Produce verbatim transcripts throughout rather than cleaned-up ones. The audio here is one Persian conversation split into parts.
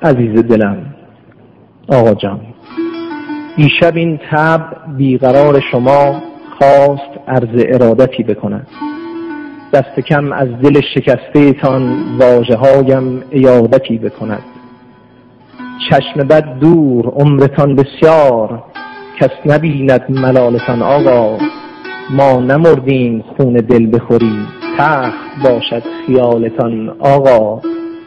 عزیز دلم آقا جان، دیشب این طبع بیقرار شما خواست عرض ارادتی بکند. دست کم از دل شکسته تان واژه هایم عیادتی بکند. چشم بد دور عمرتان بسیار، کس نبیند ملالتان آقا. ما نمردیم خون دل بخوری، تخت باشد خیالتان آقا.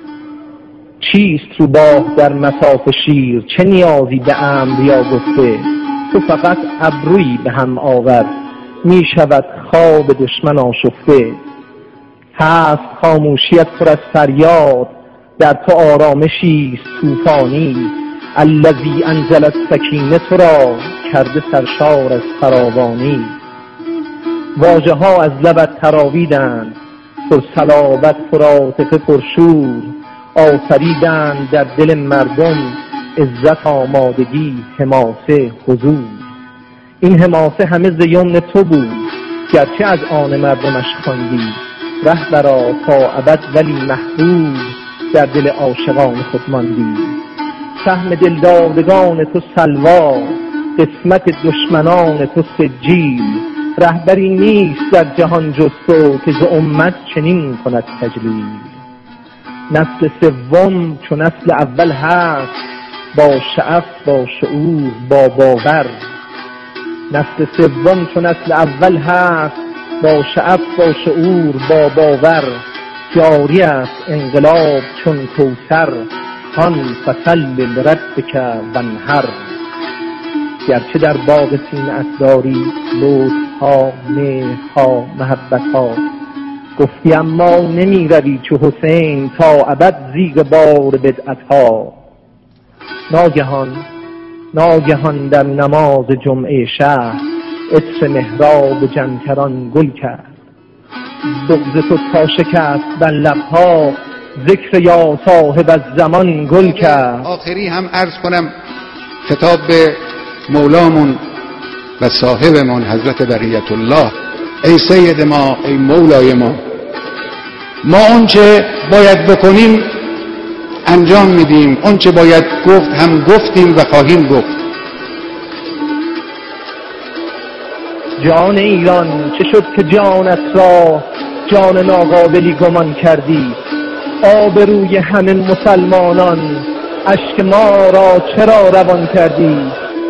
چیست رو باه در مصاف شیر، چه نیازی به امر یا گفته؟ تو فقط ابرویی به هم آور، می شود خواب دشمن آشفته. هست خاموشیت پر از فریاد، در تو آرامشی است طوفانی. الذی انزل السکینه تو را کرده سرشار از فراوانی. واژه ها از لبت تراویدند، پر صلابت پر عاطفه پرشور. آفریدند در دل مردم عزت آمادگی حماسه حضور. این حماسه همه ز یمن تو بود، گرچه از آن مردمش خواندی. ره برا تا ابد ولی محبوب، در دل عاشقان خود ماندی. سهم دلدادگان تو سلوا، قسمت دشمنان تو سجیل. رهبری نیست در جهان جز تو، که ز امت چنین کند تجلیل. نسل سوم چو نسل اول هست، با شعف با شعور با باور. نسل سوم چو نسل اول هست، با شعف با شعور با باور. جاری است انقلاب چون کوثر، هان فصل لربک وانحر. گرچه در باغ سینه‌ات داری لطف‌ها، مهرها، محبت‌ها. گفتی اما نمی روی چو حسین، تا ابد زیر بار بدعت‌ها. ناگهان ناگهان در نماز جمعه شهر، عطر محراب جمکران گل کرد. بغض تو تا شکست بر لب‌ها، ذکر یا صاحب الزمان گل کرد. آخری هم عرض کنم خطاب به مولامون و صاحبمون حضرت بقیت الله. ای سید ما، ای مولای ما، ما اونچه باید بکنیم انجام میدیم، اونچه باید گفت هم گفتیم و خواهیم گفت. جان ایران چه شد که جانت را جان ناقابلی گمان کردی؟ آبروی همه مسلمانان اشک ما را چرا روان کردی؟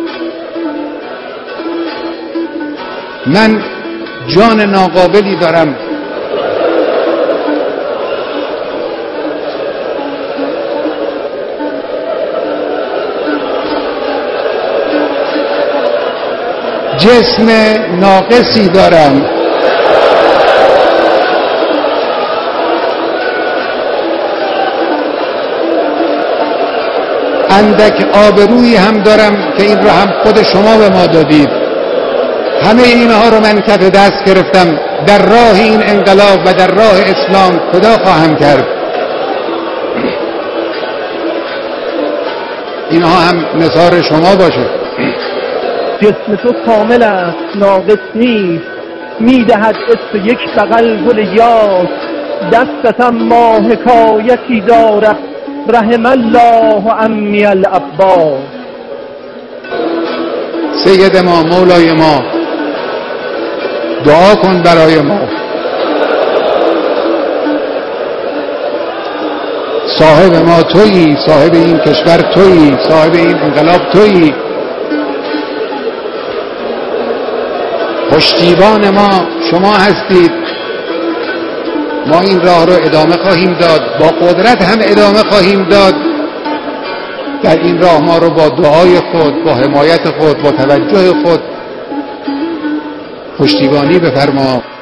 من جان ناقابلی دارم، جسم ناقصی دارم، اندک آبرویی هم دارم که این را هم خود شما به ما دادید. همه اینها رو من کف دست گرفتم، در راه این انقلاب و در راه اسلام فدا خواهم کرد. اینها هم نثار شما باشه. جسم تو کامل است ناقص نیست، میدهد عطر یک بغل گل یاس. دستتم ما حکایتی دارد، رحم الله عمی العباس. سید ما، مولای ما، دعا کن برای ما. صاحب ما تویی، صاحب این کشور تویی، صاحب این انقلاب تویی. پشتیبان ما شما هستید. ما این راه رو ادامه خواهیم داد، با قدرت هم ادامه خواهیم داد. در این راه ما رو با دعای خود، با حمایت خود، با توجه خود پشتیبانی بفرما.